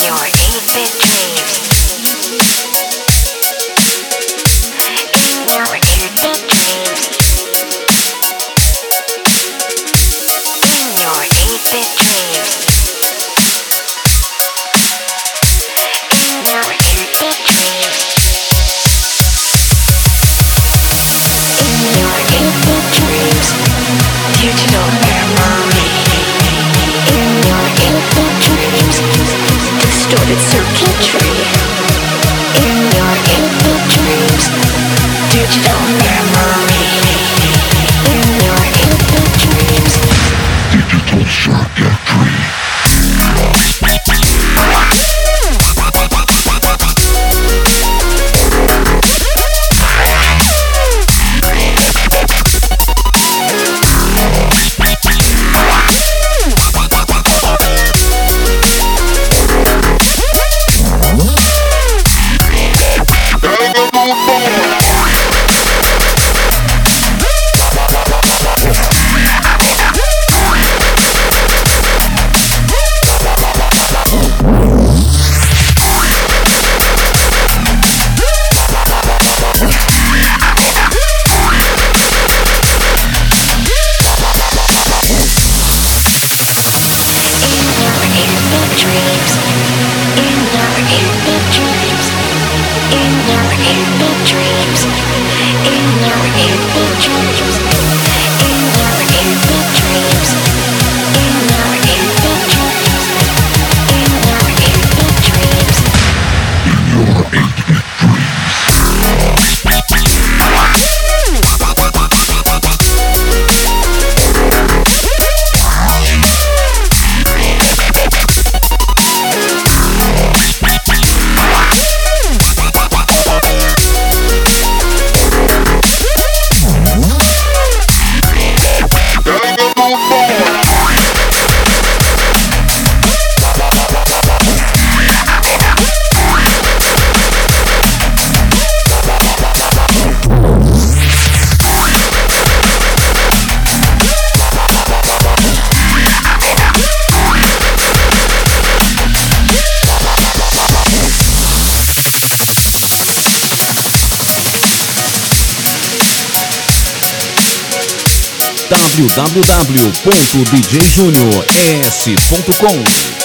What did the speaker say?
your 8-bit dreams. In your 8-bit dreams. In your 8-bit dreams. In your 8-bit dreams. In your 8-bit dreams. Digital memory. In your 8-bit dreams. Distorted circuitry. In your 8-bit dreams. Digital memory. In your 8-bit dreams. Digital circuitry. www.djjuniores.com